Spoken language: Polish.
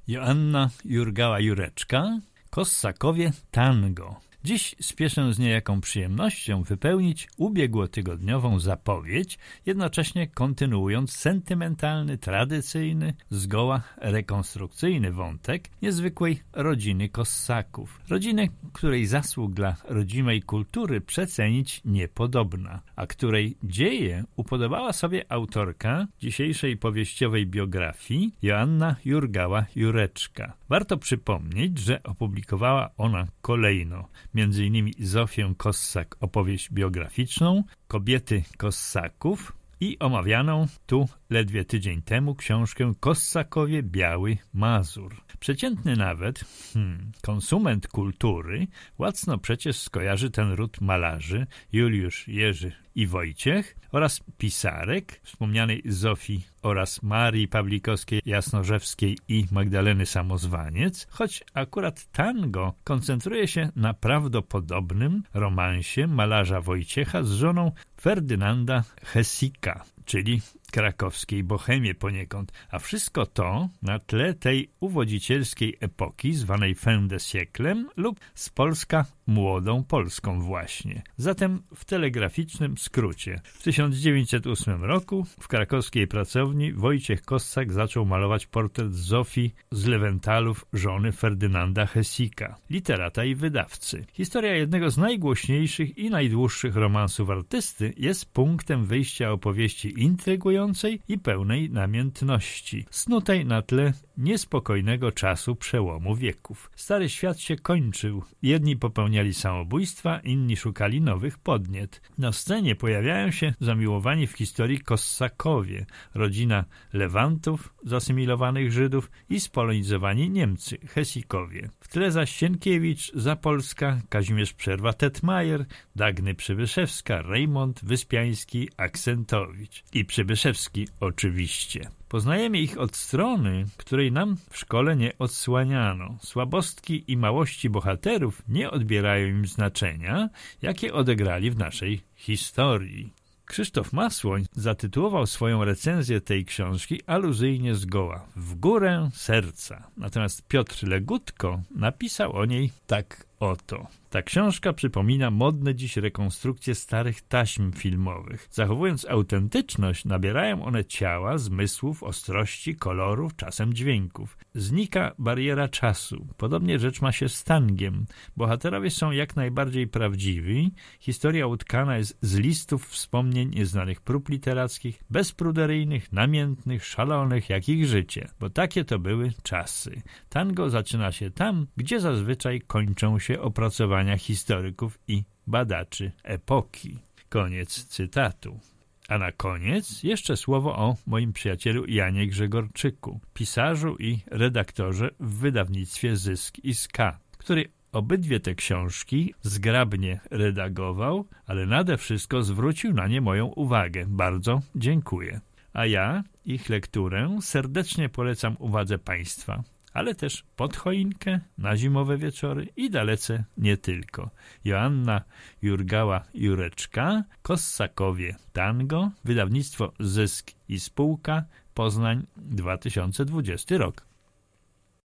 Joanna Jurgała-Jureczka, Kossakowie tango. Dziś spieszę z niejaką przyjemnością wypełnić ubiegłotygodniową zapowiedź, jednocześnie kontynuując sentymentalny, tradycyjny, zgoła rekonstrukcyjny wątek niezwykłej rodziny Kossaków. Rodziny, której zasług dla rodzimej kultury przecenić niepodobna, a której dzieje upodobała sobie autorka dzisiejszej powieściowej biografii Joanna Jurgała-Jureczka. Warto przypomnieć, że opublikowała ona kolejno między innymi Zofię Kossak opowieść biograficzną, Kobiety Kossaków i omawianą tu ledwie tydzień temu książkę Kossakowie Biały Mazur. Przeciętny nawet konsument kultury łacno przecież skojarzy ten ród malarzy Juliusz, Jerzy i Wojciech oraz pisarek wspomnianej Zofii oraz Marii Pawlikowskiej-Jasnorzewskiej i Magdaleny Samozwaniec, choć akurat tango koncentruje się na prawdopodobnym romansie malarza Wojciecha z żoną Ferdynanda Hesika, czyli krakowskiej bohemie poniekąd, a wszystko to na tle tej uwodzicielskiej epoki zwanej fin de sièclem lub z Polska młodą Polską właśnie. Zatem w telegraficznym skrócie. W 1908 roku w krakowskiej pracowni Wojciech Kossak zaczął malować portret Zofii z Lewentalów, żony Ferdynanda Hesika, literata i wydawcy. Historia jednego z najgłośniejszych i najdłuższych romansów artysty jest punktem wyjścia opowieści intrygującej i pełnej namiętności, snutej na tle niespokojnego czasu przełomu wieków. Stary świat się kończył. Jedni popełniali samobójstwa, inni szukali nowych podniet. Na scenie pojawiają się zamiłowani w historii Kossakowie, rodzina Lewantów, zasymilowanych Żydów i spolonizowani Niemcy, Hesikowie. W tle zaś Sienkiewicz, Zapolska, Kazimierz Przerwa-Tetmajer, Dagny Przybyszewska, Rejmont Wyspiański, Aksentowicz i Przybyszewski oczywiście. Poznajemy ich od strony, której nam w szkole nie odsłaniano. Słabostki i małości bohaterów nie odbierają im znaczenia, jakie odegrali w naszej historii. Krzysztof Masłoń zatytułował swoją recenzję tej książki aluzyjnie zgoła W górę serca. Natomiast Piotr Legutko napisał o niej tak oto. Ta książka przypomina modne dziś rekonstrukcje starych taśm filmowych. Zachowując autentyczność, nabierają one ciała, zmysłów, ostrości, kolorów, czasem dźwięków. Znika bariera czasu. Podobnie rzecz ma się z tangiem. Bohaterowie są jak najbardziej prawdziwi. Historia utkana jest z listów wspomnień nieznanych prób literackich, bezpruderyjnych, namiętnych, szalonych, jak ich życie. Bo takie to były czasy. Tango zaczyna się tam, gdzie zazwyczaj kończą się opracowania historyków i badaczy epoki. Koniec cytatu. A na koniec jeszcze słowo o moim przyjacielu Janie Grzegorczyku, pisarzu i redaktorze w wydawnictwie Zysk i Ska, który obydwie te książki zgrabnie redagował, ale nade wszystko zwrócił na nie moją uwagę. Bardzo dziękuję. A ja ich lekturę serdecznie polecam uwadze Państwa, ale też pod choinkę, na zimowe wieczory i dalece nie tylko. Joanna Jurgała-Jureczka, Kossakowie tango, wydawnictwo Zysk i Spółka, Poznań, 2020 rok.